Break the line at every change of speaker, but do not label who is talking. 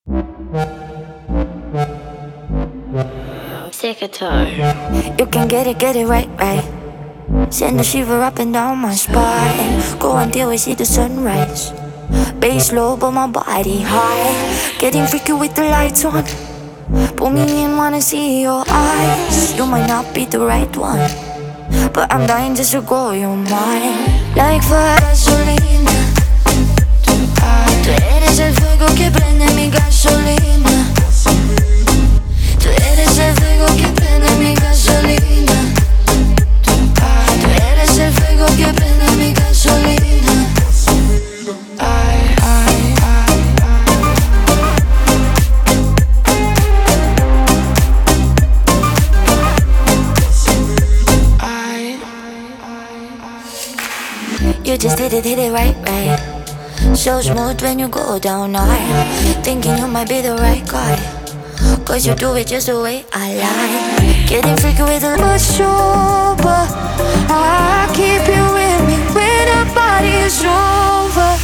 Secretary.
You can get it right, right. Send a shiver up and down my spine. Go until I see the sunrise. Bass low but my body high. Getting freaky with the lights on. Pull me in, wanna see your eyes. You might not be the right one, but I'm dying just to grow your mind. Like fire gasolina. Tú eres el fuego que prende mi gasolina. Tú eres el fuego que prende mi gasolina. Tú eres el fuego que prende mi gasolina. You just hit it right, right. So smooth when you go down high. Thinking you might be the right guy, cause you do it just the way I like. Getting freaky with a little sober. I keep you with me when the party is over.